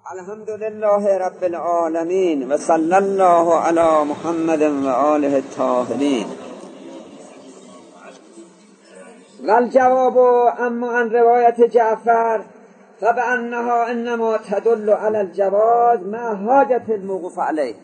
الحمد لله رب العالمين و صلی الله علی محمد و آله الطاهرین. والجواب اما عن روایت جعفر فبأنها انما تدل على الجواز مع حاجة الموقوف علیه.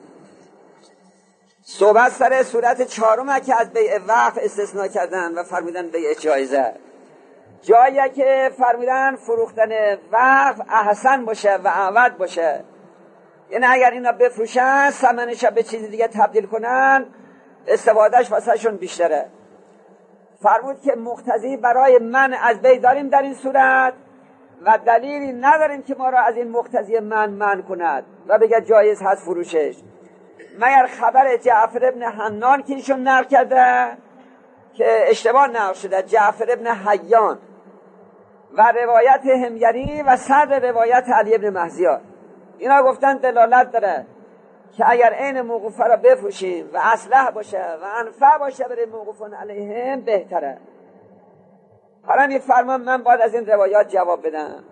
صحبت سر صورت چهارم که از بیع وقف استثناء کردن و فرمودن بیع جایزه، جایی که فرمودن فروختن وقف احسن باشه و اعود باشه، یعنی اگر اینا بفروشن ثمنش به چیز دیگه تبدیل کنن استفادهش واسه شون بیشتره. فرمود که مقتضی برای من از بی داریم در این صورت و دلیلی نداریم که ما را از این مقتضی من کند و بگه جایز هست فروشش، مگر خبر جعفر ابن حنان که ایشون نقل کرده که اشتباه نقل شده، جعفر ابن حیان، و روایت حمیری و صدر روایت علی ابن مهزیار. اینا گفتن دلالت داره که اگر عین موقوفه را بفروشیم و اصلح باشه و انفع باشه برای موقوفون علیهم بهتره. حالا میفرمان من باید از این روایات جواب بدم.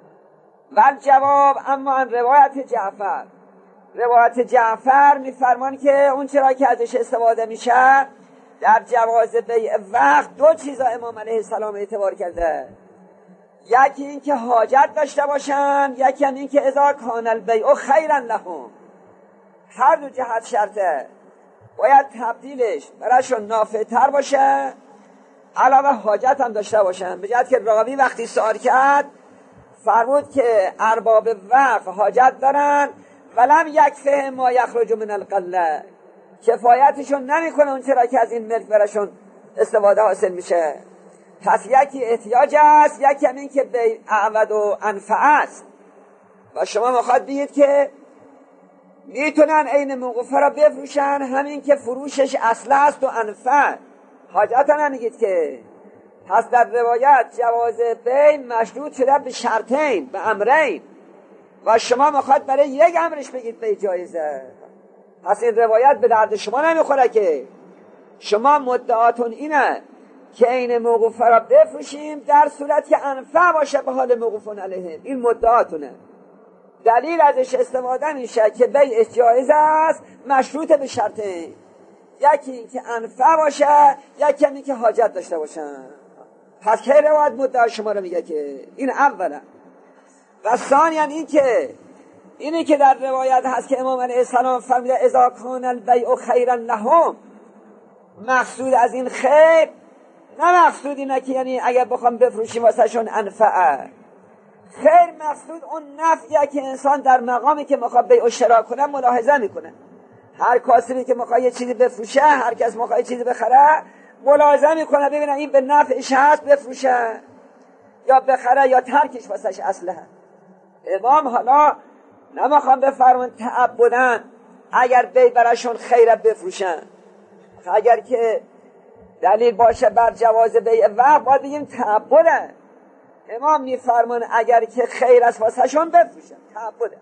والجواب اما عن روایت جعفر، روایت جعفر میفرمان که اون چرا که ازش استفاده میشه در جواز بیع وقت دو چیزا امام علیه السلام اعتبار کرده، یکی این که حاجت داشته باشن، یکی هم این که اذا کان البیع خیرا لهم. هر دو جهت شرطه، باید تبدیلش براشون نافع تر باشه، علاوه حاجت هم داشته باشن. به جهت که راوی وقتی سوال کرد فرمود که ارباب وقف حاجت دارن ولم یکفه ما یخرج من القله، کفایتشون نمیکنه اون چرا که از این ملک براشون استفاده حاصل میشه. پس یکی احتیاج است، یکی هم این که بیع اعود و انفع است. و شما میخواد بگید که میتونن عین موقوفه را بفروشن، همین که فروشش اصله است و انفع، حاجت نمیگید که. پس در روایت جواز بیع مشروط شده به شرطین، به امرین، و شما میخواد برای یک امرش بگید بیع جایزه. پس این روایت به درد شما نمیخوره که شما مدعاتون اینه که عین موقوفه را بفروشیم در صورت که انفع باشه به حال موقوفون علیهم. این مدعاتونه، دلیل ازش استفاده میشه که بیع جایز است مشروط به شرطین، یکی این که انفع باشه، یکی این که حاجت داشته باشن. پس که روایت مدعا شما رو میگه که این اولا. و ثانیا اینی که در روایت هست که امام علیه السلام فرموده اذا کان البیع خیرا لهم، مقصود از این خیر نه مقصود اینه که یعنی اگر بخوام بفروشیم واسه شون انفعه، خیر مقصود اون نفعیه که انسان در مقامی که میخواد بیع و شرا کنه ملاحظه میکنه. هر کاسبی که میخواد یه چیزی بفروشه، هر کس میخواد یه چیزی بخره ملاحظه میکنه ببینه این به نفعش هست بفروشه یا بخره یا ترکش واسش اصله. امام حالا نمیخوام بفرمون تعبدن اگر بیع براشون خیره بفروشن، اگر که دلیل باشه بر جواز بیع وقت باید بگیم تعبده. امام میفرمان اگر که خیر است واسه شون بفروشن، تعبده.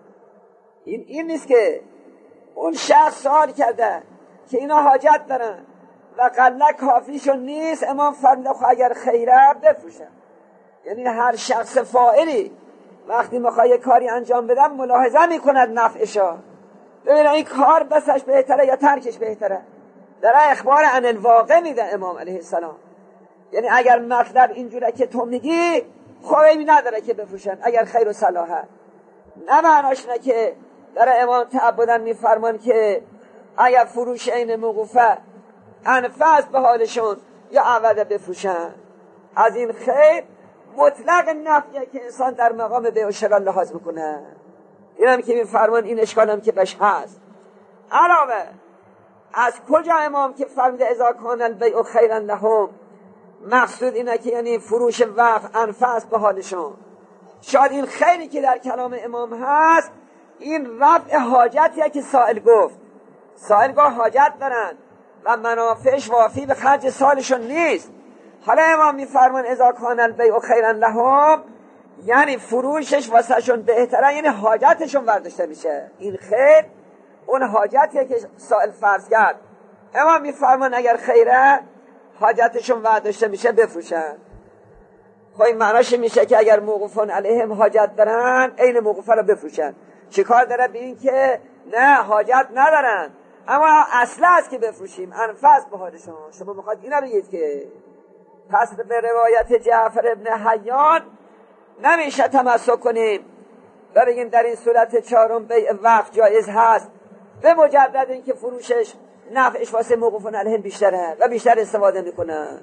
این نیست که اون شخص سوال کرده که اینا حاجت دارن و قله کافیشون نیست، امام فرموده خب اگر خیره بفروشن. یعنی هر شخص فاعلی وقتی میخواد یه کاری انجام بدن ملاحظه میکند نفعشا، ببینه این کار بسش بهتره یا ترکش بهتره. در اخبار عن الواقع میده امام علیه السلام. یعنی اگر مطلب اینجوره که تو میگی خوبی نداره که بفروشن اگر خیر و صلاحه، نه معناش نه که در امام تعبدن میفرمان که اگر فروش این موقوفه انفع به حالشون یا عوض بفروشن. از این خیر مطلق نفعیه که انسان در مقام بیع و شرا لحاظ میکنه. اینم که میفرمان این اشکالم که بش هست. علاوه از کجا امام که فرموده اذا کان البیع خیرا لهم، مقصود اینه که یعنی فروش وقف انفع به حالشون. شاید این خیری که در کلام امام هست این رفع حاجتیه که سائل گفت. سائل گفت حاجت دارن و منافعش وافی به خرج سالشون نیست. حالا امام میفرمان اذا کان البیع خیرا لهم، یعنی فروشش واسه شون بهتره، یعنی حاجتشون برداشته میشه. این خیر اون حاجتیه که سائل فرض کرد. امام میفرمان اگر خیره حاجتشون برداشته میشه بفروشن. خب این معناش میشه که اگر موقوفان علیهم حاجت دارن عین موقوفه رو بفروشن. چیکار داره به این که نه حاجت ندارن اما اصل است که بفروشیم، انفس به حالشون. شما میخواد اینا بگید که پس به روایت جعفر ابن حیان نمیشه تمسک کنیم و بگیم در این صورت چهارم بیع وقت جایز هست به مجرد اینکه فروشش نفعش واسه موقوفان علیهم بیشتره و بیشتر استفاده میکنن.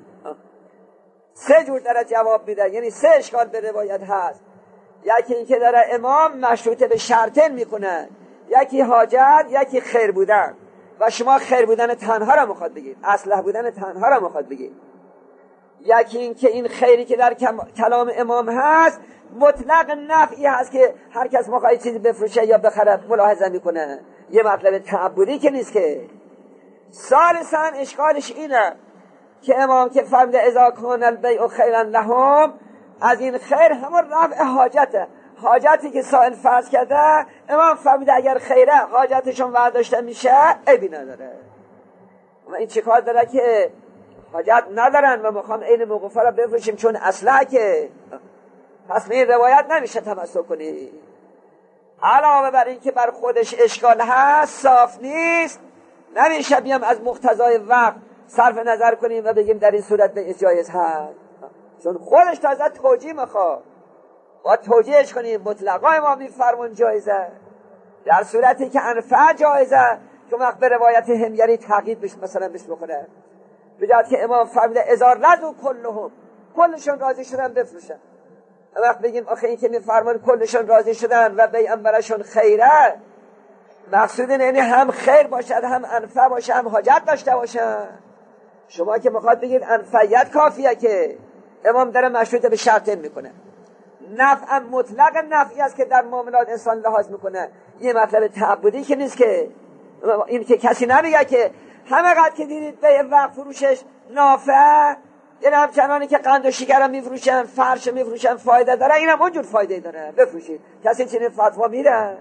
سه جور داره جواب میده، یعنی سه اشکال به روایت هست. یکی اینکه داره امام مشروطه به شرطین میکنه، یکی حاجت، یکی خیر بودن، و شما خیر بودن تنها را میخواد بگید، اصلح بودن تنها را میخواد بگید. یکی اینکه این خیری که در کلام امام هست مطلق نفعی هست که هر کس میخواد چیزی بفروشه یا بخره ملاحظه میکنه، یه مطلب تعبدی که نیست که. ثالثاً اشکالش اینه که امام که فرموده اذا کان البیع خیرا لهم، از این خیر همون رفع حاجته، حاجتی که سائل فرض کرده امام فرموده اگر خیره حاجتشون برداشته میشه عیبی نداره. و این چیکار داره که حاجت ندارن و میخوام عین موقوفه را بفروشیم چون اصلا که پس این روایت نمیشه تمسک کنی. علاوه بر این که بر خودش اشکال هست، صاف نیست، نمیشه بیام از مقتضای وقت صرف نظر کنیم و بگیم در این صورت به جایز هست، چون خودش تازه توجیه میخواد با توجیهش کنیم. مطلقا امام میفرمون جایزه، در صورتی که انفع جایزه که وقت به روایت همگری تقیید بشه مثلا بشه بخوره، بجاید که امام فرموده اذا رضوا کلهم، کلشون راضی شدن بفروشن. وقت بگیم آخه این که میفرمان کلشون راضی شدن و بیعم برشون خیره، مقصود اینه هم خیر باشد، هم انفع باشه، هم حاجت داشته باشن. شما که میخواد بگید انفعیت کافیه که امام داره مشروط به شرطین میکنه. نفع مطلق نفعی است که در معاملات انسان لحاظ میکنه، یه مطلب تعبدی که نیست که. این که کسی نمیگه که همه قد که دیدید به وقت فروشش نافع، یعنی همچنانی که قند و شکر میفروشن، فرش میفروشن فایده داره، اینم اونجور فایده داره بفروشید. کسی چنین فتوا میده؟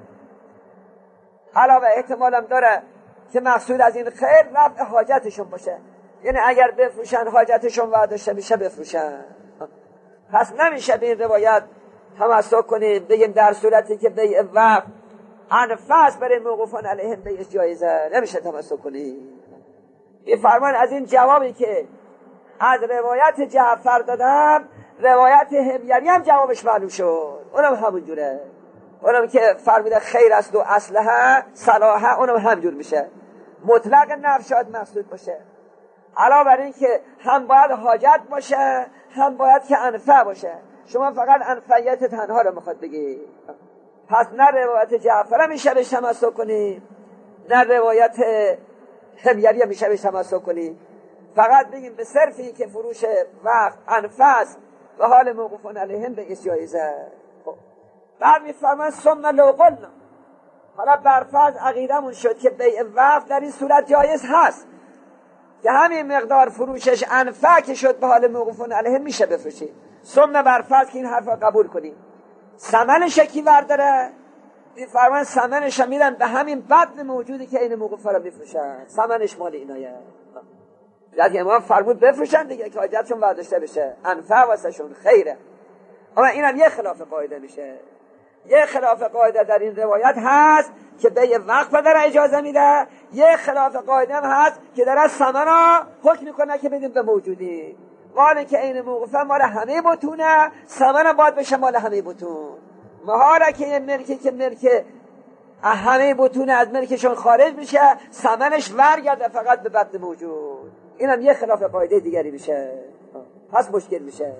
علاوه احتمالم داره که مقصود از این خیر رفع حاجتشون باشه، یعنی اگر بفروشن حاجتشون برداشته میشه بفروشن. پس نمیشه به این روایت تمسک کنیم بگیم در صورتی که بیع وقت انفس برای موقوفان علیهم بیعش جایزه، نمیشه تمسک کنیم. این فرمان از این جوابی که از روایت جعفر دادم، روایت همگری هم جوابش معلوم شد، اونم همون جوره، اونم که فرموده خیر است و اصلحه صلاحه، اونم همجور میشه، مطلق نفع شاید مقصود باشه. علاوه بر این که هم باید حاجت باشه هم باید که انفع باشه، شما فقط انفعیت تنها رو میخواد بگی. پس نه روایت جعفر میشه بهش تمسک کنی، نه روایت همگری میشه بهش تمسک کنی، فقط بگیم به صرفی که فروش وقت انفس و حال موقوفون علیهم به جایزه. بعد میفرمان ثم لو قلنا، حالا برفرض عقیدمون شد که بیع وقت در این صورت جایز هست که همین مقدار فروشش انفع که شد به حال موقوفون علیهم میشه بفروشید. ثم برفرض که این حرف را قبول کنیم، ثمنش کی برداره؟ میفرمان ثمنش میرن به همین بدن موجودی که این موقوفه را میفروشن، ثمنش مال اینایه. یعنی امام فرمود بفروشن دیگه که حاجتشون برداشته بشه، انفع واسه شون خیره. اما اینم یه خلاف قاعده میشه، یه خلاف قاعده در این روایت هست که بیع وقت داره اجازه میده، یه خلاف قاعده هم هست که داره ثمن را حکم میکنه که بدیم به موجودی، مالی که این موقوفه مال همه بتونه، ثمن باید بشه مال همه بتون. محاله که این ملکی که ملک همه بتونه از ملکشون خارج میشه، ثمنش ورگرده فقط به بدن موجود. اینم یه خلاف قاعده دیگری میشه، پس مشکل میشه.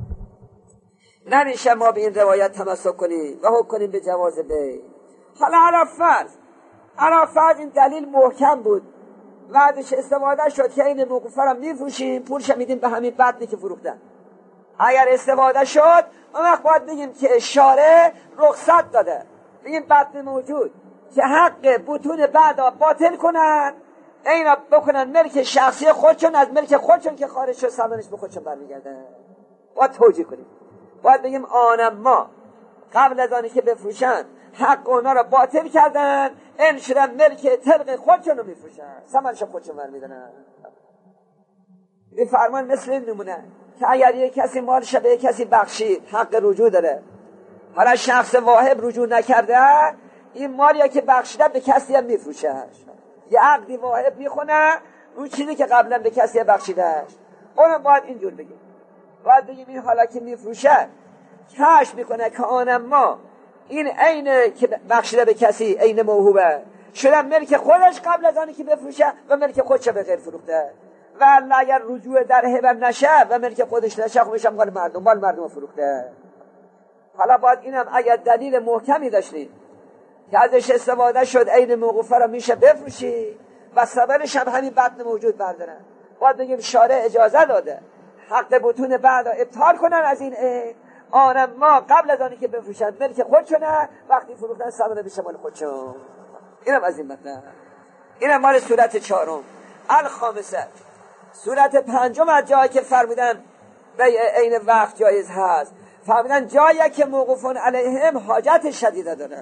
نمیشه ما به این روایت تمسک کنیم و حکم کنیم به جواز بیع. حالا علا فرض این دلیل محکم بود، بعدش استفاده شد که این موقوفه را میفروشیم، پولش میدیم به همین بدنی که فروختن. اگر استفاده شد اون وقت باید بگیم که شارع رخصت داده بگیم بدن موجود که حق بطون بعدا باطل کنن، اینا بکنن ملک شخصی خودشون، از ملک خودشون که خارج شد ثمنش به خودشون برمیگرده. باید توجیه کنیم، باید بگیم آنم ما قبل از آنی که بفروشن حق اونا را باطل کردن، این شدن ملک طبق خودشون رو میفروشن، ثمنش خودشون برمیدنن. این فرمان مثل این نمونه که اگر یک کسی مالش به یک کسی بخشید حق رجوع داره، حالا شخص واهب رجوع نکرده، این مالی که بخشیده به کسی هم میفروشهش، یه عقدی واهب میخونه رو چیزی که قبلا به کسی بخشیدهش. اونم باید اینجور بگیم، باید بگیم این حالا که میفروشه کشف میکنه که آنم ما این عین که بخشیده به کسی عین موهوبه شده ملک خودش قبل از آنی که بفروشه و ملک خودش به غیر فروخته، و اگر رجوع در هبه نشه و ملک خودش نشه خودش هم مال مردم فروخته. حالا باید اینم اگر دلیل محکمی داشتیم که ازش استفاده شد عین موقوفه را میشه بفروشی و سببش هم همین بطن موجود بردارن، باید بگیم شارع اجازه داده حق بطون بعد ابطال کنن از این عین، آنم ما قبل از آنی که بفروشن ملک خودشونه، وقتی فروختن سبب بشه مال خودشون. اینم از این مطلب. اینم مال صورت چهارم. الخامسه، صورت پنجم از جایی که فرمودن بیع عین وقت جایز هست، فرمودن جایی که موقوفون علیهم حاجت شدیده دارن.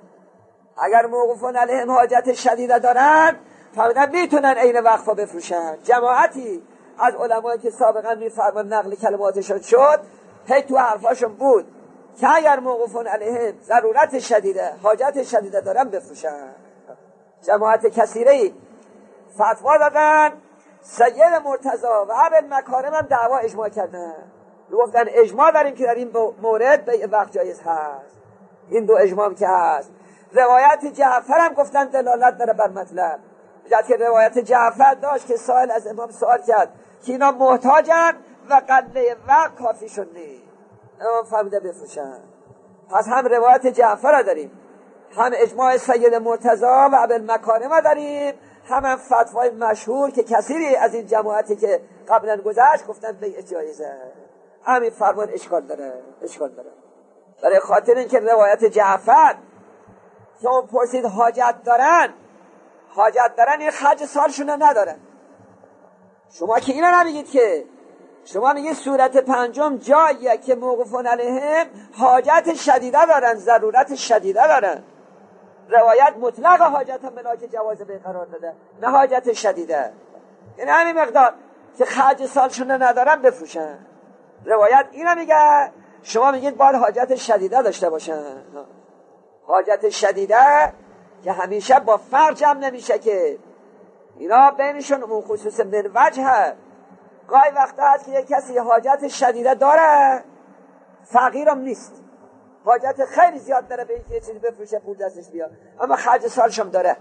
اگر موقوفون علیهم حاجت شدیده دارن فرمودن میتونن عین وقفا بفروشن. جماعتی از علمایی که سابقا میفرمان نقل کلماتشون شد هی تو حرفاشون بود که اگر موقوفون علیهم ضرورت شدیده حاجت شدیده دارن بفروشن. جماعت کثیری فتوا دادن، سید مرتضی و ابوالمکارم هم دعوا اجماع کردن، گفتن اجماع داریم که در این مورد بیع وقت جایز هست. این دو اجماع که هست. روایت جعفر هم گفتن دلالت داره بر مطلب، که روایت جعفر داشت که سائل از امام سوال کرد که اینا محتاجن و قله وقت کافیشون نیست، امام فرموده بفروشن. پس هم روایت جعفر را داریم، هم اجماع سید مرتضی و ابوالمکارم داریم، هم فتوای مشهور که کثیری از این جماعتی که قبلا گذشت گفتن بیع جایزه. همین فرمان اشکال داره. برای خاطر اینکه روایت جعفر که اون پرسید حاجت دارن این خرج سالشون ندارن. شما که اینا نمیگید، که شما میگید صورت پنجم جاییه که موقوفون علیهم حاجت شدیده دارن، ضرورت شدیده دارن. روایت مطلق حاجت هم ملاک جواز به قرار داده، نه حاجت شدیده. این همین مقدار که خرج سالشون ندارن بفروشن. روایت اینا میگه، شما میگید باید حاجت شدیده داشته باشن. حاجت شدیده که همیشه با فرق جمع نمیشه، که اینا بینشون اون خصوص من وجه. گاهی وقتا هست که یک کسی حاجت شدیده داره فقیرم نیست، حاجت خیلی زیاد داره به اینکه یه چیزی بفروشه پول دستش بیاد، اما خرج سالش هم داره.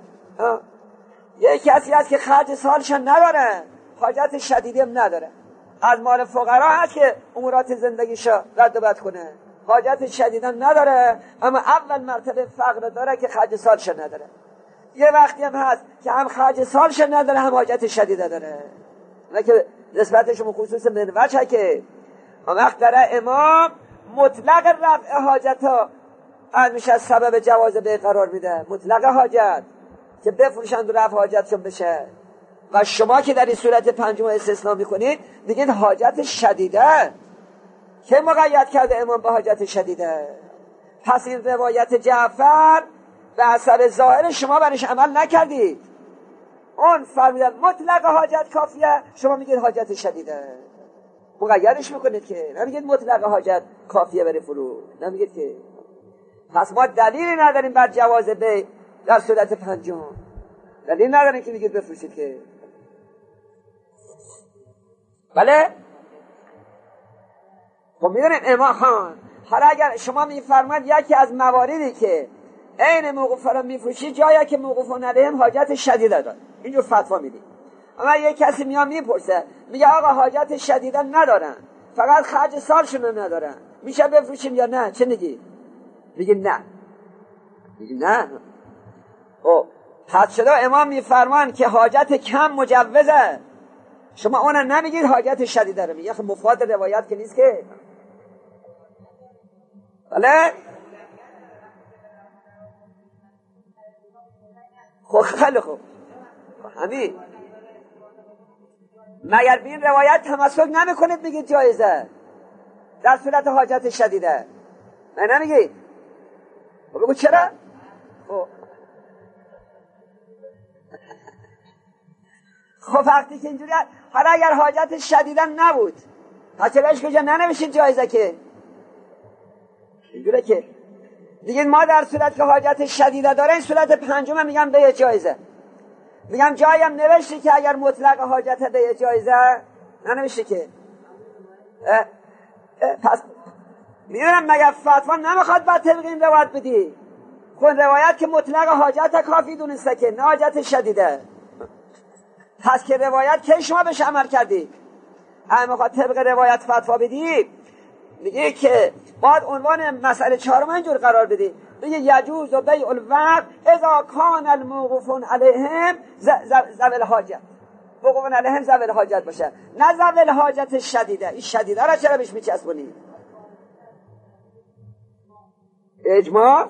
یک کسی هست که خرج سالش نداره، حاجت شدیدی هم نداره. از مال فقرا هست که امورات زندگیشو رد و بدل کنه، حاجت شدیدی نداره، اما اول مرتبه فقر داره که خرج سالش نداره. یه وقتی هم هست که هم خرج سالش نداره هم حاجت شدیده داره، نه که نسبتش خصوص من وجه. که وقت داره امام مطلق رفع حاجت ها میشه سبب جواز به قرار میده، مطلق حاجت که بفروشند و رفع حاجتشون بشه. و شما که در این صورت پنجم استثناء میکنید دیگه حاجت شدیده که مقید کرده امام به حاجت شدیده. پس این روایت جعفر به اثر ظاهر شما برش عمل نکردید، اون فرمیدن مطلق حاجت کافیه، شما میگید حاجت شدیده، مقیدش میکنید، که نمیگید مطلق حاجت کافیه برای فروش، نمیگید که. پس ما دلیلی نداریم بر جواز بیع در صورت پنجم، دلیل نداریم که میگید بفروشید که. بله خب میدونید امام خان، حالا اگر شما میفرماید یکی از مواردی که عین موقوفه را میفروشید جایی که موقوفون علیهم حاجت شدیده داره، اینجور فتوا میدید. اما یک کسی میاد میپرسه میگه آقا حاجت شدیده ندارن، فقط خرج سالشون ندارن، میشه بفروشیم یا نه؟ چه میگی؟ میگی نه. او حد شده امام میفرمان که حاجت کم مجوزه، شما اون نمیگید حاجت شدیده رو میگه. خب مفاد روایت که نیست که. بله خب خیلی خوب، همین مگر بین روایت تمسک نمیکنید میگید جایزه در صورت حاجت شدیده؟ من نمیگید. بگو چرا؟ خب وقتی که اینجوری، حالا اگر حاجت شدیده نبود پس چراش کجا ننوشید جایزه که اینجوره که دیگه ما در صورت که حاجت شدیده داره این صورت پنجم میگم به جایزه. میگم جایم نوشتی که اگر مطلق حاجت به جایزه ننوشتی که پس میدونم مگر فتوا نمیخواد با طبق این روایت بدی؟ خود روایت که مطلق حاجت کافی دونسته که نه حاجت شدیده. پس که روایت که شما بهش عمل کردی اگه میخواد طبق روایت فتوا بدی میگه که باید عنوان مسئله چهارم اینجور قرار بدی، میگه یجوز و بیع الوقت اذا کان الموقوفون علیهم ذوی الحاجت. موقوفون علیهم ذوی الحاجت باشه، نه ذوی الحاجت شدیده. این شدیده را چرا بهش میچسبونی؟ اجماع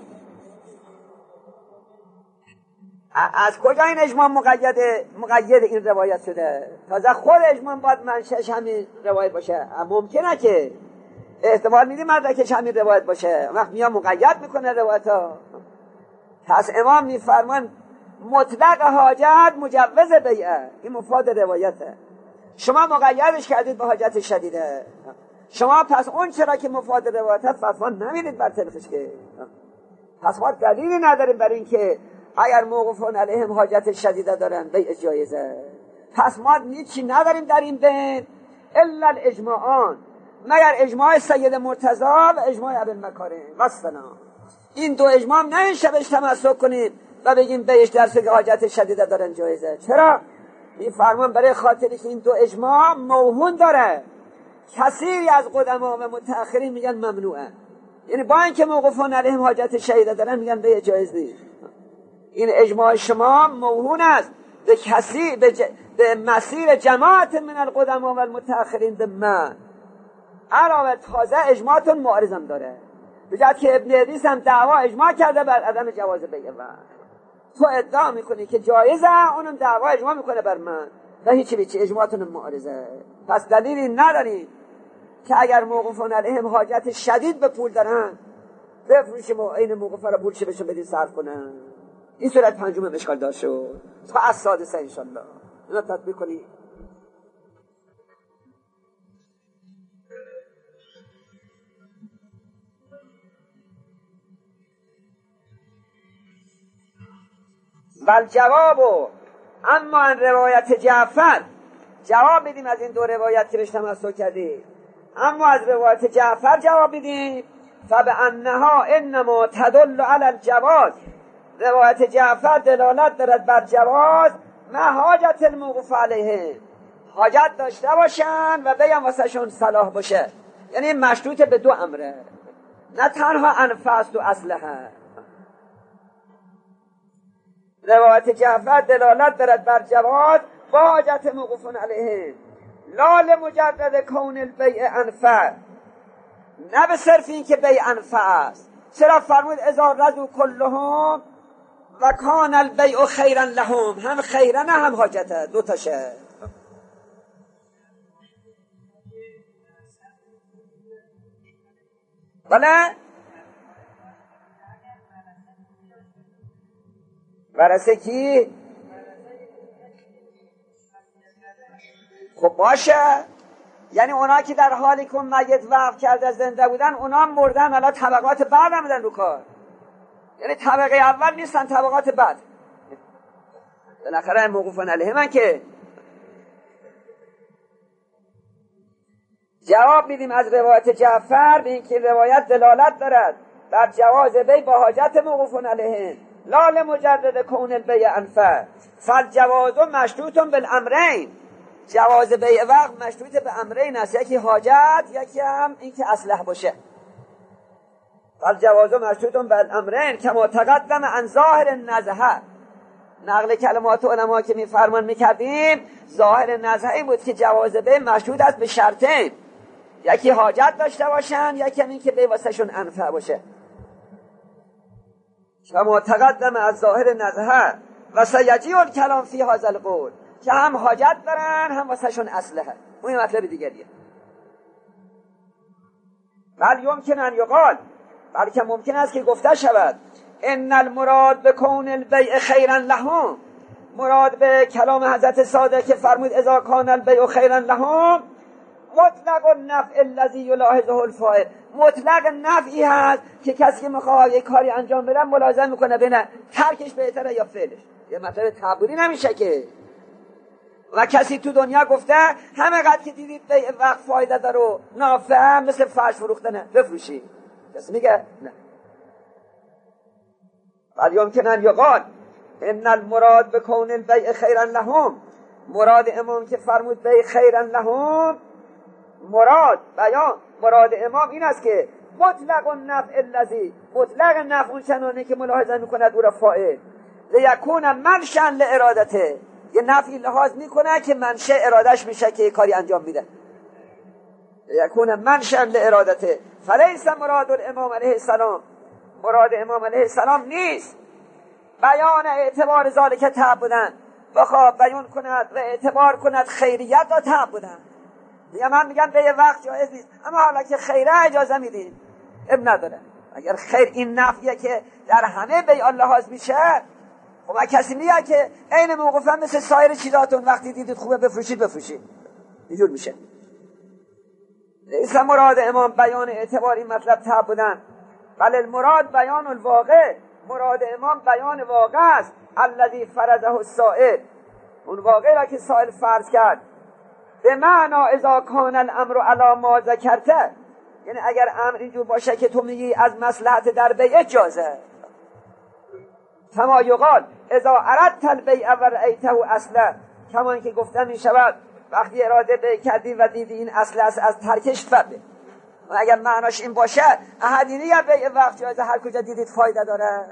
از کجا این اجماع مقید این روایت شده؟ تازه خود اجماع باید منشأش همین روایت باشه. ممکنه که احتمال میدیم مدرکش همین روایت باشه، وقت میاد مقید میکنه روایت ها. پس امام میفرمان مطلق حاجت مجوز بیعه، این مفاد روایته. شما مقیدش کردید به حاجت شدیده، شما پس اون چرا که مفاد روایت فتوا نمیدید بر طبقش که. پس ما دلیلی نداریم برای اینکه اگر موقوفون علیهم حاجت شدیده دارن بیع جایزه. پس ما هیچی نداریم در این بین الا الاجماعان، مگر اجماع سید مرتضی و اجماع ابوالمکارم و سلام. این دو اجماع نمیشه بهش تمسک کنیم و بگیم بهش درس که حاجت شدیده دارن جایزه. چرا؟ این فرمان برای خاطری که این دو اجماع موهون داره. کثیری از قدما و متأخرین میگن ممنوعه، یعنی با اینکه موقوفون علیهم حاجت شدیده دارن میگن به جایز نیست. این اجماع شما موهون است به کثیر به مسیر جماعت من القدما و المتأخرین به من. علاوه تازه اجماعتون معارضم داره، بجد که ابن ادریس هم دعوا اجماع کرده بر عدم جواز بیع و تو ادعا میکنی که جایزه، اونم دعوا اجماع میکنه بر من و هیچی بیچی اجماعتون معارضه. پس دلیلی نداریم که اگر موقوفون علیهم حاجت شدید به پول دارن بفروشیم و این موقوفه را پولش بهشون بدین صرف کنن. این صورت پنجم اشکال داشت شد تا از سادسه انشالله اینا تطبیق کنی. والجواب اما ان روایت جعفر، جواب بدیم از این دو روایت که بهش تمسک کردی. اما از روایت جعفر جواب بدیم فبانها انما تدل علی الجواز، روایت جعفر دلالت دارد بر جواز ما حاجت الموقوف علیه، حاجت داشته باشن و بیان واسه شون صلاح باشه، یعنی مشروط به دو امره، نه تنها انفاس و اسلحه. روایت جعفر دلالت دارد بر جواز با حاجت موقوفون علیه، لا لمجرد کون البیع انفع، نه به صرف این که بیع انفع است. چرا فرمود اذا رضوا کلهم و کان البیع خیرا لهم، هم خیرا هم حاجته، دو تاشه. بله ورثه کی؟ خب باشه، یعنی اونا که در حالی که میت وقف کرده زنده بودن اونا مردن، الان طبقات بعد آمدن رو کار، یعنی طبقه اول نیستن، طبقات بعد. بالاخره موقوفون علیه من که جواب میدیم از روایت جعفر به اینکه روایت دلالت دارد بر جواز بیع با حاجت موقوفون علیه، لا لمجرد کون البیع انفع، فالجواز مشروط بالامرین، جواز بیع وقت مشروط به امرین است، یکی حاجت یکی هم این که اصلح باشه. فالجواز مشروط بالامرین کما تقدم عن ظاهر النزهه، نقل کلمات علما که میفرمان میکردیم ظاهر نزهه این بود که جواز بیع مشروط است به شرطین، یکی حاجت داشته باشن یکی هم این که بیع واسه شون انفع باشه. کما تقدم از ظاهر نزهه و سیجی الکلام فی هذا القول، که هم حاجت دارن هم واسه شون اصلحه. اون مطلب دیگریه. بل یمکن ان یقال، بلکه ممکن است که گفته شود ان المراد بکون البیع خیرا لهم، مراد به کلام حضرت صادق که فرمود اذا کان البیع خیرا لهم، مطلق النفع الذی یلاحظه الفاعل، مطلق نفعی هست که کسی که میخواد یک کاری انجام بده ملاحظه میکنه ببینه ترکش بهتره یا فعلش. یه مطلب تعبیری نمیشه که. و کسی تو دنیا گفته همه قد که دیدید بیع وقت فایده داره و نافع مثل فرش فروختنه بفروشی؟ کسی میگه نه. ولی یمکن ان یقال ان المراد بکون البیع خیرا لهم، مراد امام که فرمود بیع خیرا لهم، مراد امام این است که مطلق النفع الذی، مطلق نفع اون چنانه که ملاحظه میکند او را فاعل، لیکون منشأ لارادته، یه نفعی لحاظ میکنه که منشأ ارادش میشه که کاری انجام میده. لیکون منشأ لارادته فلیس مراد الامام علیه السلام، مراد امام علیه السلام نیست بیان اعتبار ذالک تعبدن، بخواه بیان کند و اعتبار کند خیریت را تعبدن. دیگه من میگم به یه وقت جایز نیست، اما حالا که خیره اجازه میدین اب نداره. اگر خیر این نفعیه که در همه بیع لحاظ میشه، خب کسی میگه که عین موقوفه مثل سایر چیزاتون وقتی دیدید خوبه بفروشید اینجور میشه. لیس مراد امام بیان اعتبار این مطلب تعبدن، بل المراد بیان الواقع، مراد امام بیان واقع است، الذی فرضه السائل، اون واقعی را که سائل فرض کرد. به معنا اذا کان الامر علی ما ذکرته، یعنی اگر امر اینجور باشه که تو میگی از مصلحت در بیع جازه، کما یقال اذا اردت البیع و رأیته اصلا، کما اینکه گفتم می شود وقتی اراده بیع کردی و دیدی این اصل است از ترکش فبه. و اگر معناش این باشه احدینی یا بیع وقت جایزه، هر کجا دیدید فایده داره.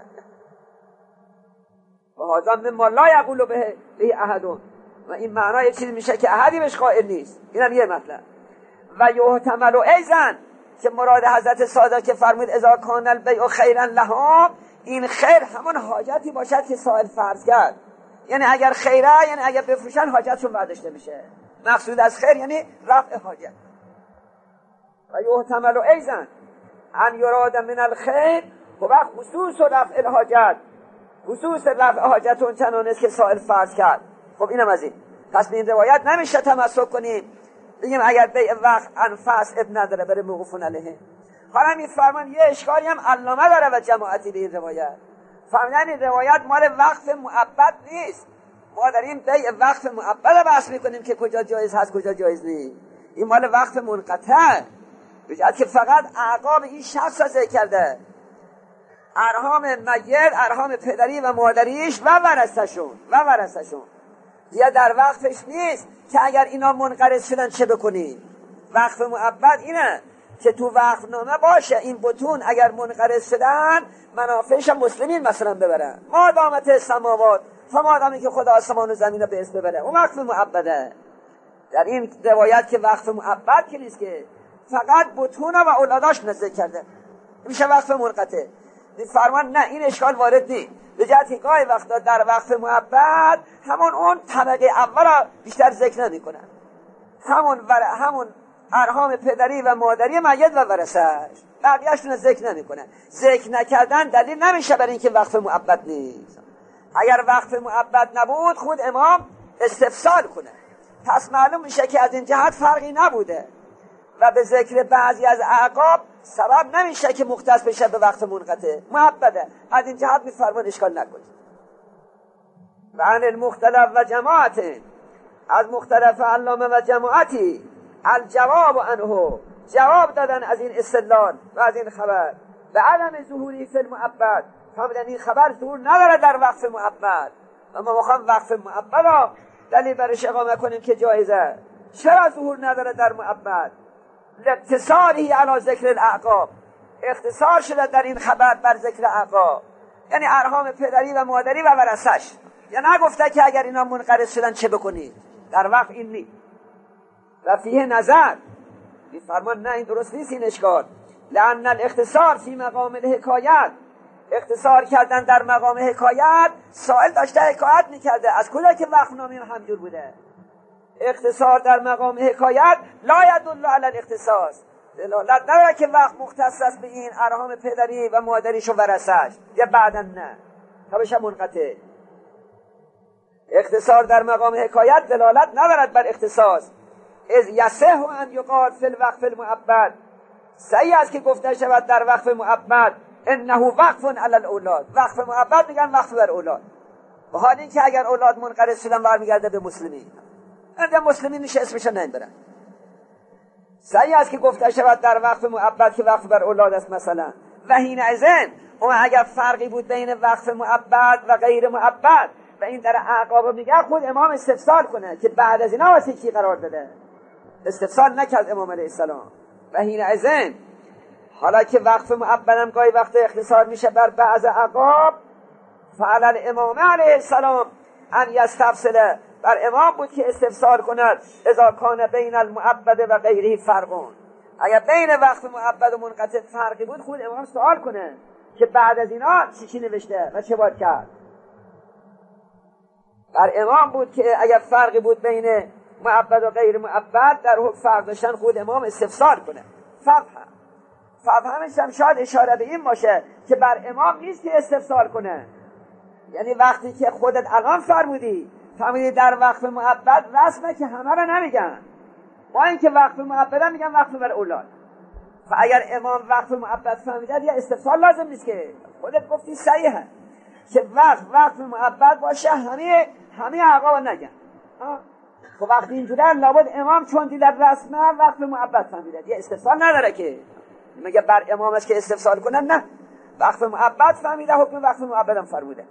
و هذا مما لا یقول به احدون، و این معنا یک چیزی میشه که احدی بهش قائل نیست. اینم یه مطلب. و یحتمل ایضا که مراد حضرت صادق که فرمود اذا کان البیع خیرا لهم، این خیر همون حاجتی باشد که سائل فرض کرد. یعنی اگر خیره، یعنی اگر بفروشن حاجتشون برداشته میشه. مقصود از خیر یعنی رفع حاجت. و یحتمل ایضا ان یراد من الخیر و خصوص رفع الحاجت، خصوص رفع حاجت اون چنان است که سائل فرض کرد. خب اینم از این. پس به این روایت نمیشه تمسک کنیم بگیم اگر بیع وقت انفاس اب نداره بره موقوفون علیه. حالا می فرمان یه اشکالی هم علامه داره و جماعتی به این روایت. فرمودن این روایت مال وقف مؤبد نیست. ما داریم بیع وقف مؤبد بحث میکنیم که کجا جایز هست کجا جایز نیست. این مال وقف منقطع، بجد که فقط اعقاب این شخص را ذکر کرده، ارحام میت، ارحام پدری و مادریش و ورثه‌شون یا در وقفش نیست که اگر اینا منقرض شدن چه بکنی. وقف مؤبد اینه که تو وقف نامه باشه این بطون اگر منقرض شدن منافعش مسلمین مثلا ببرن، ما دامت السماوات، فما دامی که خدا آسمان و زمین رو به اسم ببره، اون وقف مؤبده. در این روایت که وقف مؤبد که نیست، که فقط بطون و اولاداش نزد کرده، میشه وقف منقطع. فرمان نه این اشکال وارد نیست، به جهت گاهی وقتا در وقف مؤبد همون اون طبقه اول را بیشتر ذکر نمی کنن، همون ارحام پدری و مادری میت و ورثه‌اش، بقیه‌اشون رو ذکر نمی کنن. ذکر نکردن دلیل نمیشه برای اینکه وقف مؤبد نیست. اگر وقف مؤبد نبود خود امام استفسار کنه، پس معلوم میشه که از این جهت فرقی نبوده و به ذکر بعضی از اعقاب سبب نمیشه که مختص بشه به وقت منقطع، مؤبده. از این جهت میفرمان اشکال نکنید. و عن المختلف و جماعت، از مختلف علامه و جماعتی الجواب عنه، جواب دادن از این استدلال و از این خبر، به علم ظهوری فی المؤبد، فرمودن این خبر ظهور نداره در وقف مؤبد و ما میخوام وقف مؤبد را دلیل برش اقامه کنیم که جایزه. چرا ظهور نداره در مؤبد؟ لاقتصاری علی ذکر الاعقاب، اختصار شده در این خبر بر ذکر اعقاب، یعنی ارحام پدری و مادری و ورثه‌اش. یا نگفته که اگر اینا منقرض شدن چه بکنید، در وقت این نیست. و فیه نظر، میفرمان نه این درست نیست این اشکال، لأن الاختصار فی مقام الحکایت، اختصار کردن در مقام حکایت، سائل داشته حکایت میکرده از کجا که وقف نامه همجور بوده. اختصار در مقام حکایت لا یدل علی الاختصاص، دلالت نداره که وقت مختص است به این ارحام پدری و مادریش و ورثه‌اش، یا بعدا نه تا بشه منقطع. اختصار در مقام حکایت دلالت ندارد بر اختصاص، از یصح ان یقال فی الوقف المؤبد، صحیح است که گفته شود در وقف مؤبد انه وقف علی الاولاد، وقف مؤبد میگن وقف بر اولاد، و حال این که اگر اولاد منقرض شدن برمیگرده به مسلمین، اگر مسلمین میشه اسمش نمیبرن. صحیح است که گفته شود در وقف مؤبد که وقف بر اولاد است مثلا، و حینئذ اون اگر فرقی بود بین وقف مؤبد و غیر مؤبد و این در اعقاب میگه خود امام استفسار کنه که بعد از اینا واسه کی قرار داده، استفسار نکرد امام علیه السلام. و حینئذ حالا که وقف مؤبدم گاهی وقت اختصار میشه بر بعض اعقاب، فعلا الامام علیه السلام ان یستفصل، بر امام بود که استفسار کند اذا کان بین المؤبد و غیره فرقون، اگر بین وقف مؤبد و منقطع فرقی بود خود امام سوال کنه که بعد از اینا چی نوشته و چه باید کرد. بر امام بود که اگر فرقی بود بین مؤبد و غیر مؤبد در حکم فرق داشتن خود امام استفسار کنه. فهمش هم شاید اشاره به این باشه که بر امام نیست که استفسار کنه، یعنی وقتی که خودت الان فرمودی در وقف مؤبد رسمه که همه را نمیگن، با اینکه وقف مؤبد هم میگن وقف بر اولاد، و اگر امام وقف مؤبد فهمیده یا استفسار لازم نیست که خودت گفتی صحیحه که وقف مؤبد باشه همه اعقاب نگن. خب وقتی اینجوری لابد امام چون دیدن رسمه وقف مؤبد فهمیده یا استفسار نداره که میگه بر امام است که استفسار کنن، نه وقف مؤبد فهمیده حکم وقف مؤبد هم فرموده.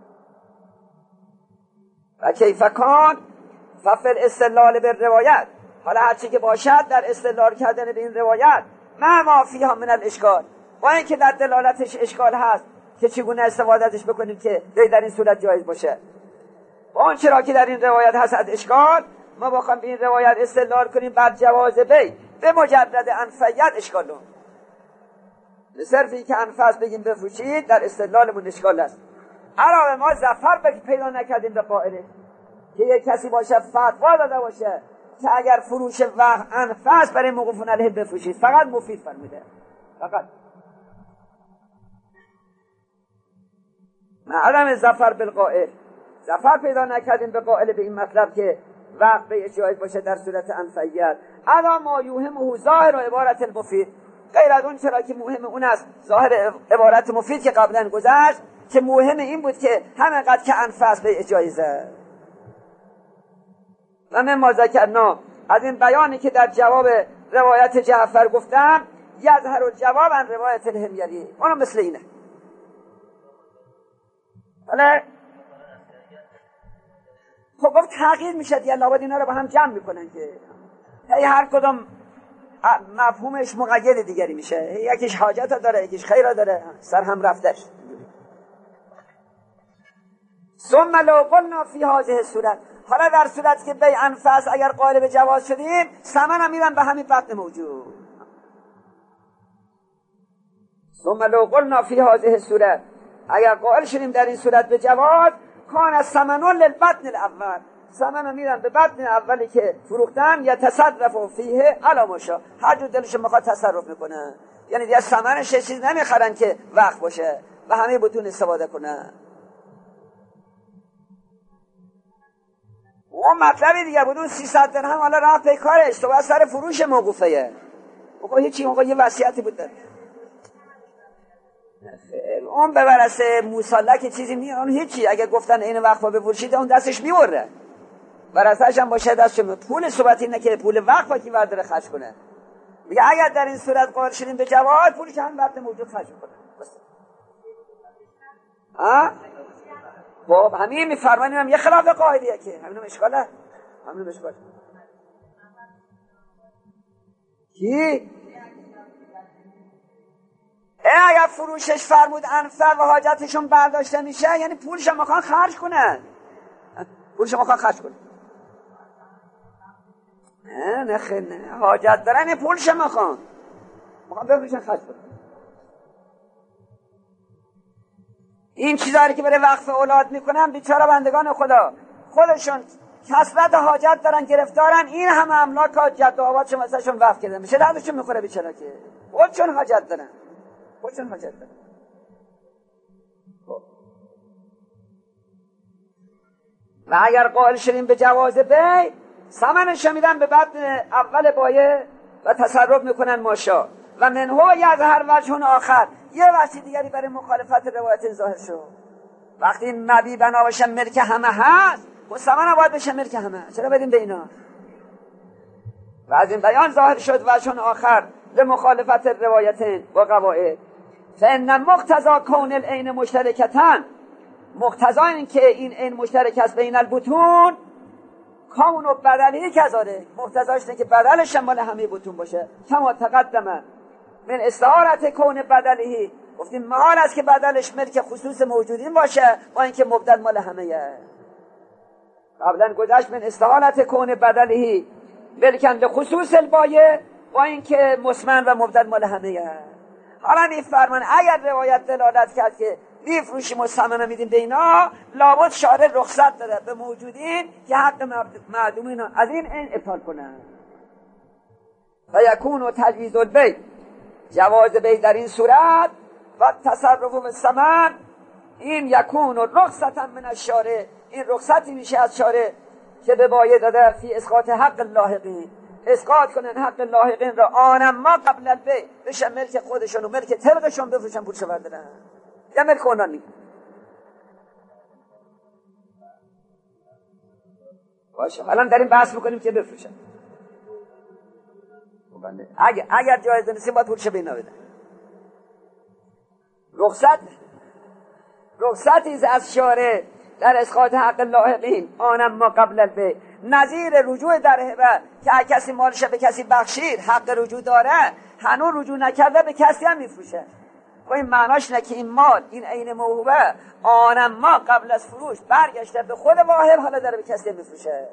و کیف کان ففی الاستدلال بالروایت، حالا هرچی که باشد در استدلال کردن به این روایت ما فیها من الاشکال، با اینکه در دلالتش اشکال هست که چگونه استفادهش بکنیم که در این صورت جایز باشه، با اون چرا که در این روایت هست از اشکال ما بخوام به این روایت استدلال کنیم بر جواز بی به مجرد انفیت اشکالون، صرفی که انفس بگیم بفروشید در استدلالمون اشکال است. علاوه ما ظفر پیدا نکردیم به قائله که یک کسی باشه فتوا داده باشه که اگر فروش وقت انفس برای موقوفون علیه بفروشید، فقط مفید فرموده، فقط معلم ظفر بالقائل، ظفر پیدا نکردیم به قائل به این مطلب که وقت به جایز باشه در صورت انفیت. الا ما یوهمه ظاهر و عبارت المفید، غیر از اون چرا که مهم اون است ظاهر عبارت مفید که قبلا گذشت که مهم این بود که همینقدر که انفس به جایزه. و من ما ذکرنا، از این بیانی که در جواب روایت جعفر گفتم، یظهر الجواب عن روایت الحمیری، اونم مثل اینه. بله خب گفت تغییر میشه دیگه، لابد اینا رو با هم جمع میکنن که هر کدوم مفهومش مقید دیگری میشه، یکیش حاجت داره یکیش خیر داره، سر هم رفتش. ثم لو قلنا فی هذه الصورت، حالا در صورت که بی انفس اگر قائل به جواز شدیم ثمن هم میرن به همین بطن موجود. ثم لو قلنا فی هذه الصورت، اگر قائل شدیم در این صورت به جواز، کان الثمن للبطن الاول، ثمن میرن به بطن اولی که فروختن، یا تصرف فیه علی ما شاء، هر جور دلش میخواد تصرف میکنه، یعنی دیگه ثمنش چیز نمیخرن که وقت باشه و همه بتون استفاده کنن. اون مطلبی دیگه بود، اون 300 درهم حالا رفت به کارش، تو بس سر فروش موقوفه موقع هیچی، موقع یه وصیتی بود داره. اون به برسه موسالک چیزی نیست، اون هیچی، اگه گفتن این وقفا بفروشید اون دستش میبره، برسهش هم باشه دستش پول صحبت اینه که پول وقفا کی برداره خرج کنه. میگه اگر در این صورت قائل شدیم به جواز، پولش هم وقت موجود خرج کنه. خب همین میفرماییم هم یه خلاف قاعده‌ایه که همین اشکاله، همین اشکال کی اگر فروشش فرمود انفر و حاجتشون برداشته میشه، یعنی پولش هم میخوان خرج کنن، پولش هم میخوان خرج کنن. نه خیلی نه، حاجت دارن پولش هم میخوان بفروشن خرج کنن. این چیزایی که برای وقف اولاد میکنن بیچاره بندگان خدا خودشون کثرت حاجت دارن، گرفتارن، این همه املاک ها جد و آبادشون واسهشون وقف کرده میشه، دردشون میخوره بیچاره که خودشون حاجت دارن، خودشون حاجت دارن. و اگر قائل شدیم به جواز بی، ثمنش میدن به بدن اول بایه و تصرف میکنن ماشا و منهو یظهر وجه آخر، یه وجه دیگری برای مخالفت روایت ظاهر شد. وقتی این مبی بنا باشه ملک همه هست، خب ثمن باید بشه ملک همه، چرا بدیم به اینا؟ و از این بیان ظاهر شد وجه آخر لمخالفت روایتین و قواعد. فان مقتضا کون العین مشترکتن، مقتضا این که این عین مشترک است بین البطون، کون و بدلی کذاره، مقتضاش اینه که بدلش مال همه بطون باشه. کما تقدم من استعارت کون بدلی، گفتیم محال است که بدلش ملک خصوص موجودین باشه با اینکه مبدل مال همه. قبلا گذشت من استعارت کون بدلی ملکن لخصوص البایه با اینکه مسمن و مبدل مال همه. حالا میفرمان اگر روایت دلالت کرد که میفروشیم و ثمن میدیم به اینا، لابد شارع رخصت داره به موجودین که حق معدومین از این ابطال کنن. و یکون و تجویز البیع، جواز بیع در این صورت و تصرف به ثمن، این یکون و رخصتا من الشارع، این رخصتی میشه از شارع که به بایع داده فی اسقاط حق اللاحقین، اسقاط کنن حق لاحقین را آنما قبل البیع، بشه ملک خودشون و ملک طلقشون بفروشن پولشو بردارن یا ملک اونان میگن. باشه الان داریم بحث میکنیم که بفروشن. اگر جایز نیست باید پولشو به اینا بدن. رخصتی از شارع در اسقاط حق لاحقین آنما قبل البیع، نظیر رجوع در هبه که هر کسی مالش به کسی بخشید حق رجوع داره، هنوز رجوع نکرده به کسی هم میفروشه. خب این معناش نه که این مال این عین موهوبه آنما قبل از فروش برگشته به خود واهب، حالا داره به کسی میفروشه.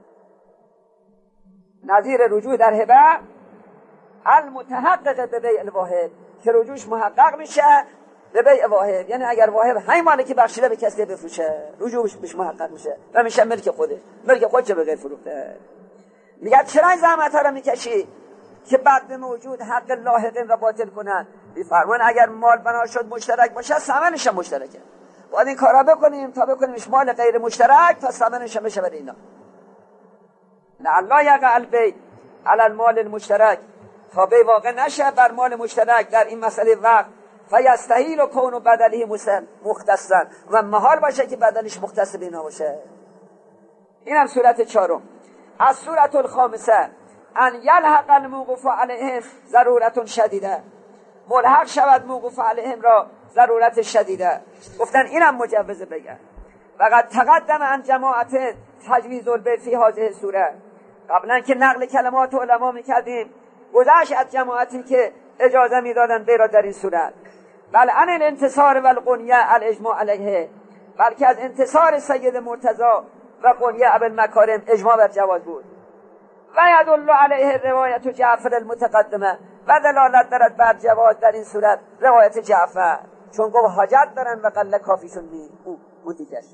نظیر رجوع در هبه المتحقق به بیع الواهب، که رجوعش محقق میشه به بیع واهب، یعنی اگر واهب همین مالی که بخشیده به کسی بفروشه رجوعش بهش محقق میشه و میشه ملک خودش، ملک خودش به غیر فروخته. میگه چرا این زحمت ها رو میکشی که بعد موجود حق لاحقین را باطل کنن؟ میفرمان اگر مال بنا شد مشترک باشه ثمنش هم مشترکه، باید این کارا بکنیم تا بکنیمش مال غیر مشترک تا ثمنش هم بشه برای اینا. نه الله یقع البیع علی المال المشترک، تا بیع واقع نشه بر مال مشترک در این مسئله وقت، فیستحیل و کون و بدلی مختصن، و محال باشه که بدلش مختص به اینا باشه. این هم صورت چهارم. از صورت الخامسه ان یلحق الموقوف علیهم ضرورت شدیده، ملحق شود موقوف علیهم را ضرورت شدیده. گفتن اینم مجوز بگن. فقط تقدم ان جماعت تجویز البیع فی هذه صورت، قبلا که نقل کلمات علما میکردیم گذشت از جماعتی که اجازه میدادن بیع را در این صورت. بل عن الانتصار و القنیه الاجماع علیه، بلکه از انتصار سید مرتضی و قنیه ابوالمکارم اجماع بر جواز بود. و یدل علیه روایت جعفر المتقدمه، و دلالت دارد بر جواز در این صورت روایت جعفر، چون گفت حاجت دارن و قله کافیشون اون دیگرش.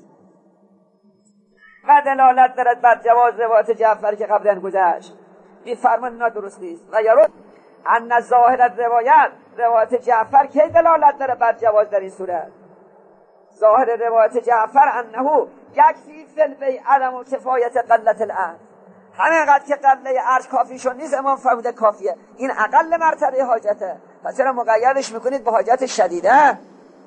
و دلالت دارد بر جواز روایت جعفر که قبلا گذشت. این فرمان نادرست نیست. و یرد ان ظاهر روایت جعفر که دلالت داره بر جواز در این صورت. ظاهر روایت جعفر انه یکفی فی البیع عدم و کفایت قلت الارض، همینقدر که قله ارز کافیشون نیست امام فرموده کافیه، این اقل مرتبه حاجته، پس چرا مقیدش میکنید به حاجت شدیده؟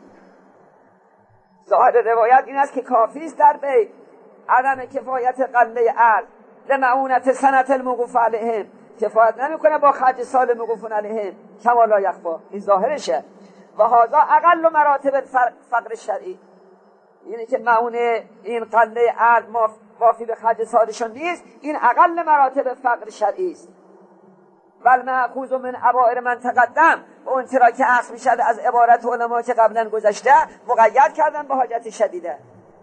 ظاهر روایت این است که کافی است در بیع عدم کفایت قله ارز لمعونت سنت الموقوف علیهم، کفایت نمیکنه با خرج سال موقوف علیهم کما لا یخفا، این ظاهرشه. و هذا اقل مراتب فقر شرعی، یعنی که معونه این قله ارز وافی به خرج سالشون نیست، این اقل مراتب فقر شرعی است. بل مأخوذ من عبائر من تقدم، اون چرا که اخذ میشد از عبارت علما که قبلا گذشته مقید کردن به حاجت شدیده،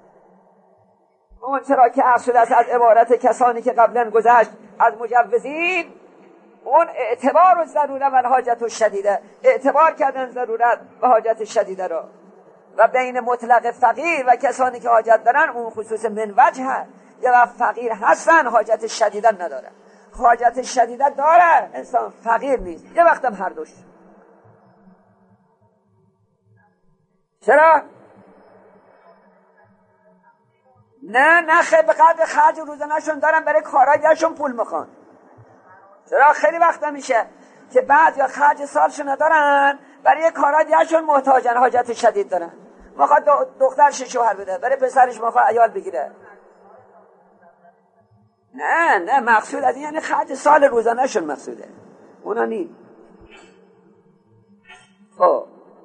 اون چرا که اخذ شده از عبارت کسانی که قبلا گذشت از مجوزین، اون اعتبار و ضروره و حاجت شدیده، اعتبار کردن ضرورت و حاجت شدیده را. و بین مطلق فقیر و کسانی که حاجت دارن اون خصوص من وجه هست، یه وقت فقیر هستن حاجت شدیده ندارن، حاجت شدیده داره انسان فقیر نیست، یه وقت هم هر دوش. چرا؟ نه خیلی به قدر خرج روزانه‌شون دارن، برای کارایشون پول میخوان. چرا خیلی وقتا میشه که بعضیا خرج سالشون ندارن، برای کارایشون محتاجن، حاجت شدید دارن، میخواد دخترش شوهر بده، برای پسرش میخواد عیال بگیره. نه مقصود از این یعنی خرج سال روزانه‌شون مقصوده، اونا نی. خب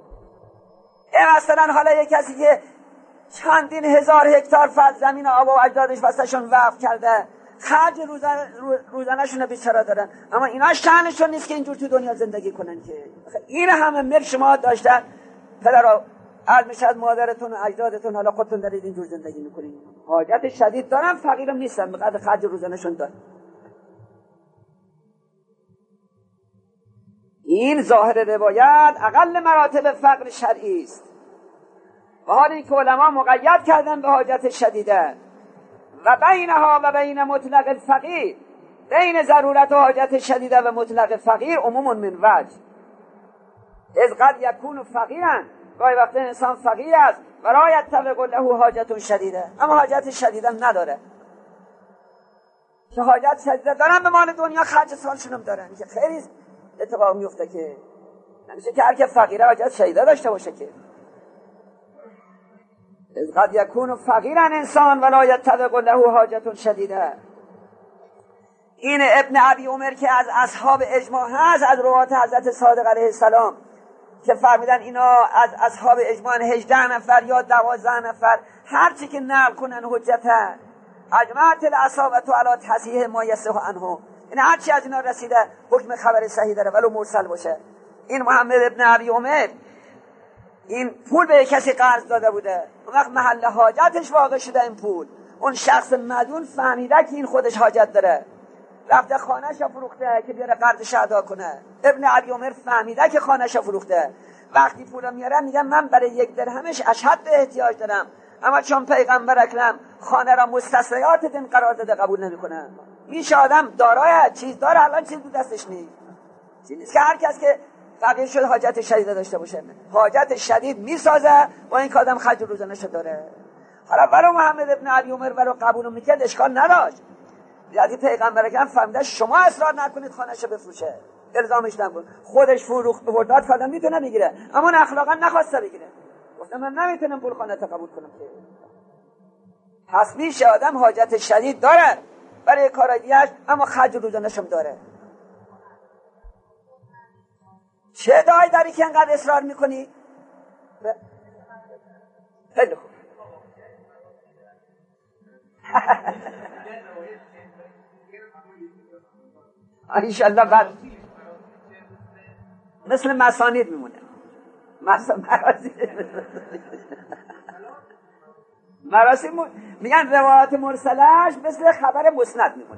مثلا حالا یک کسی که چندین هزار هکتار زمین آبا و اجدادش واسهشون وقف کرده، خرج روزانه‌شون بیچاره دارن، اما اینا شأنشون نیست که اینجور تو دنیا زندگی کنن. که این همه ملک شما داشتن، پدر عرض میشد مادرتون و اجدادتون، حالا خودتون دارید اینجور زندگی میکنین. حاجت شدید دارن، فقیرم نیستن، به قدر خرج روزانه‌شون دارن. این ظاهر روایت اقل مراتب فقر شرعی است، و حالی که علما مقید کردن به حاجت شدیده و بینها و بین مطلق الفقیر، بین ضرورت و حاجت شدیده و مطلق فقیر عموم من وجه، از قد یکون فقیرا، گاهی وقت انسان فقیر است و لا یتفق له حاجت شدیده، اما حاجت شدیده نداره. که حاجت شدیده دارن به مال دنیا، خرج سالشونم دارن، که خیلی اتفاق میفته که نمیشه که هر که فقیره حاجت شدیده داشته باشه. که از قد یکون فقیرا انسان و لا یتفق له حاجت شدیده. این ابن ابی عمر که از اصحاب اجماع هست، از روات حضرت صادق علیه السلام که فرمیدن اینا از اصحاب اجماع 18 نفر یا 12 نفر، هرچی که نقل کنن حجته. اجمعت الاصحابه علی تصحیح ما یصح عنه، این هرچی از اینا رسیده حکم خبر صحیح داره ولو مرسل باشه. این محمد ابن ابی عمر این پول به کسی قرض داده بوده، اون وقت محل حاجتش واقع شده این پول، اون شخص مدیون فهمیده که این خودش حاجت داره، رفته خانه‌ش فروخته که بیاره قرضش ادا کنه. ابن ابی عمر فهمیده که خانه‌ش فروخته، وقتی پول میاره میگه من برای 1 درهمش اشد احتیاج دارم، اما چون پیغمبر اکرم خانه را مستثنیات دین قرار داده قبول نمیکنه. این آدم دارای چیز داره، الان چیز دستش نیست. چیزی که هر کس که فقیر شد حاجت شدید داشته باشه، حاجت شدید میسازه با این که آدم خرج روزانه‌اش داره. حالا ولو محمد ابن ابی عمر ولو قبول میکرد اشکال نداشت، یعنی پیغمبر اکرم فهمیده شما اصرار نکنید خانه‌شو بفروشه، الزامش نکن، خودش فروخت برداد فقط میتونه بگیره، اما اخلاقا نخواسته بگیره، گفتم من نمیتونم پول خانه تا قبول کنم. پس میشه آدم حاجت شدید داره برای کارای دیگه‌اش، اما خرج روزانه‌اش هم داره. چه دایی داری که انقدر اصرار میکنی؟ خیلی خوب. انشالله بعد مثل مسانید میمونه. مراسم میگن روایات مرسلش مثل خبر مسند میمونه.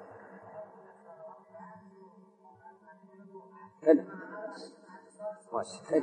خیلی باشه، خیلی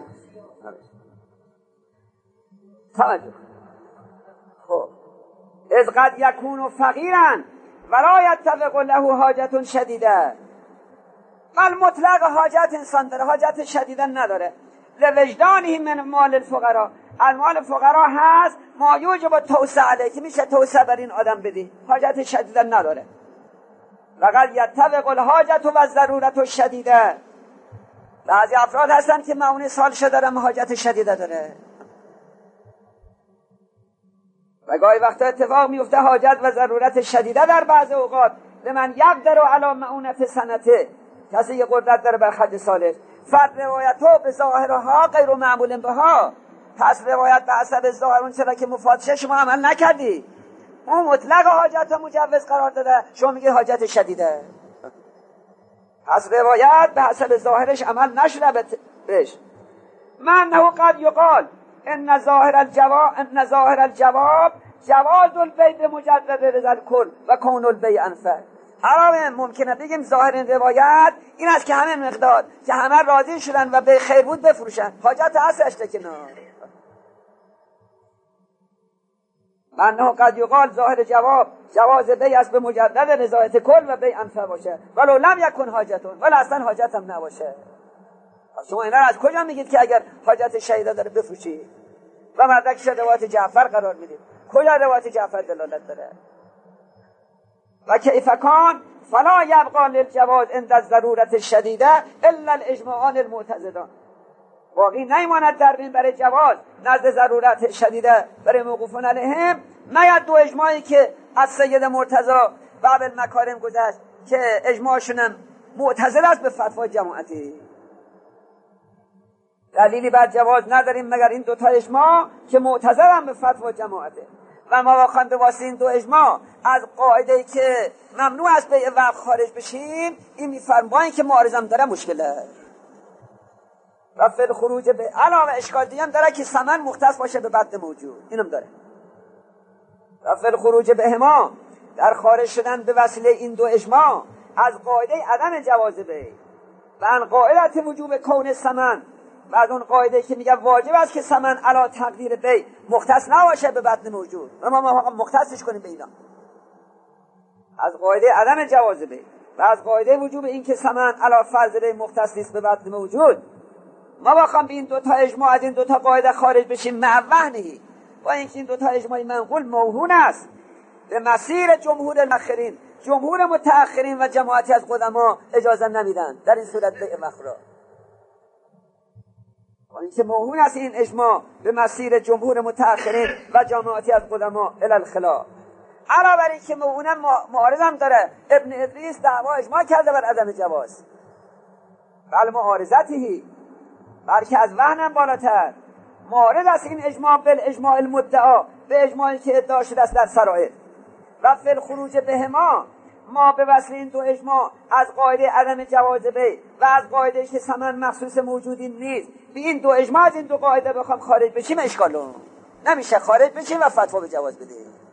توجه. خب از قد یکون فقیرا ولا یتفق له حاجت شدیده، بل مطلق حاجت انسان داره، حاجت شدیده نداره. لوجدانه من مال الفقراء، المال فقرا هست ما یوجب توسعه علیه، که میشه توسعه بر این آدم بدی، حاجت شدیده نداره. وقد یتفق الحاجت و ضرورت شدیده، بعضی افراد هستن که معون سالشه دارن حاجت شدیده داره، و گاهی وقتا اتفاق میفته حاجت و ضرورت شدیده در بعض اوقات لمن یقدر علی معونت سنته، کسی که قدرت داره بر خرج سالش. فرد روایتو به ظاهرها غیر معمول بها، پس روایت به حسب ظاهر اون چرا که مفادشه شما عمل نکردی، اون مطلق حاجت مجوز قرار داده، شما میگه حاجت شدیده، پس روایت به حسب ظاهرش عمل نشده بهش. من نه قد یقال ان ظاهر الجواب جواز البیع مجرد رضا الکل و کون البیع انفع. حرام ممکنه بگیم ظاهر این روایت این است که همه مقدار که همه راضی شدن و به خیر بود بفروشن، حاجت اصلش که نه. من نه قد یقال ظاهر جواز بیع است به مجرد رضایت کل و بیع انفع باشه، ولو لم یکن حاجتون، ولی اصلا حاجت هم نباشه. شما اینا از کجا میگید که اگر حاجت شدیده داره بفروشی و مردک روایت جعفر قرار میدید؟ کجا روایت جعفر دلالت داره؟ و کیف کان فلا یبقى للجواز عند الضرورت الشدیده الا الاجماعان المعتضدان. باقی نیماند در بین برای جواز نزد ضرورت شدیده برای موقوفون علیهم مگر دو اجماعی که از سید مرتضی و ابوالمکارم گذشت که اجماعشون معتزل است به فتوا جماعتی. دلیلی بر جواز نداریم مگر این دوتا اجماع که معتزل هم به فتوا جماعته. و ما واخوان به واسه این دو اجماع از قاعده‌ای که ممنوع است بیع وقف خارج بشیم، این میفرم با اینکه معارضم داره مشکله. و فی الخروج به علاوه اشکال دیگه هم داره که ثمن مختص باشه به بد موجود، اینم داره. و فی الخروج به هما در خارج شدن به وسیله این دو اجماع از قاعده عدم جواز بیع و ان قاعده وجوب کون ثمن و از اون قاعده که میگه واجب است که ثمن علی تقدیر بیع مختص نباشه به بدن موجود و ما مختصش کنیم به اینا. از قاعده عدم جواز بیع و از قاعده وجوب این که ثمن علی فرض بیع مختص نیست به بدن موجود، ما بخوام به این دوتا اجماع از این دوتا قاعده خارج بشیم مع وهنه و اینکه این دوتا اجماع منقول موهون است به مسیر جمهور متأخرین. جمهور متأخرین و جماعتی از قدما اجازه نمیدن در این صورت بیع وقف را. و اینکه موهون است این اجماع به مسیر جمهور متأخرین و جماعتی از قدما الی الخلاف. علاوه بر اینکه موهون معارض هم داره، ابن ادریس دعوا اجماع کرده بر عدم جواز. بل معارضته بلکه از وهنم بالاتر معارض است این اجماع بالاجماع المدعا به اجماعی که ادعا شده است در سرائر. و فی الخروج بهما ما به وسیله این دو اجماع از قاعده عدم جواز بیع و از قاعده که ثمن مخصوص موجودی نیست به این دو اجماع از این دو قاعده بخوام خارج بشیم اشکالو نمیشه خارج بشیم و فتوا به جواز بدیم.